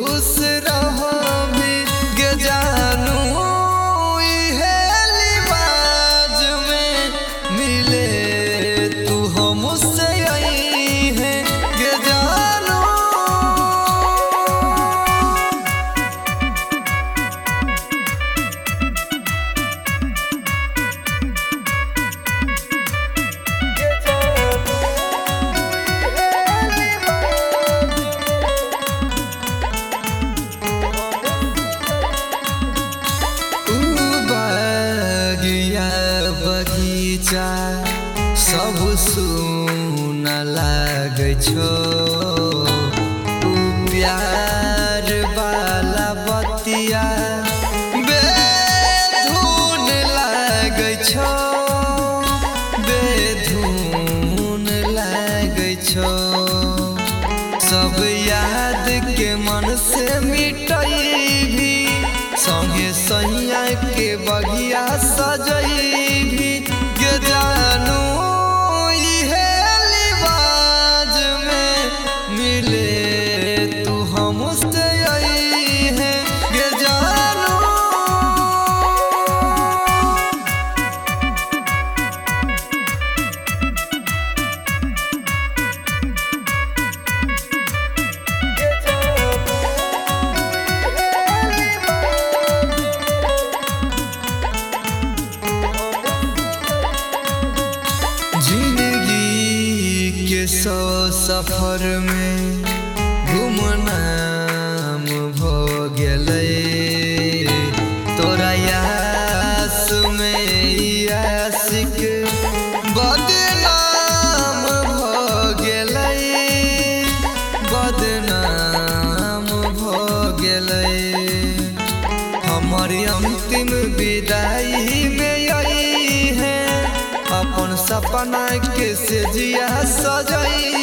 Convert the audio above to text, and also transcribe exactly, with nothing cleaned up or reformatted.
खुश रहो भी गे जानू इहे लिबाज में मिले तू हमसे आई है गे जानू। बगीचा सब सुन लागे छो तू प्यार वाला बतिया बेधुन लागे छो बेधुन लागे छो। सब याद के मन से मिटई भी संगे सैया के बगिया सजई भी गे जानू इहे लिबाज में मिले तू हमसे आई है गे जानू। जिंदगी के सौ सफर में गुमनाम भो गेलै तोरा यास में आशिक बदनाम भो गेलै बदनाम भो गेलै। हमारी अंतिम विदाई में आई है अपन सपना के से जिया सजई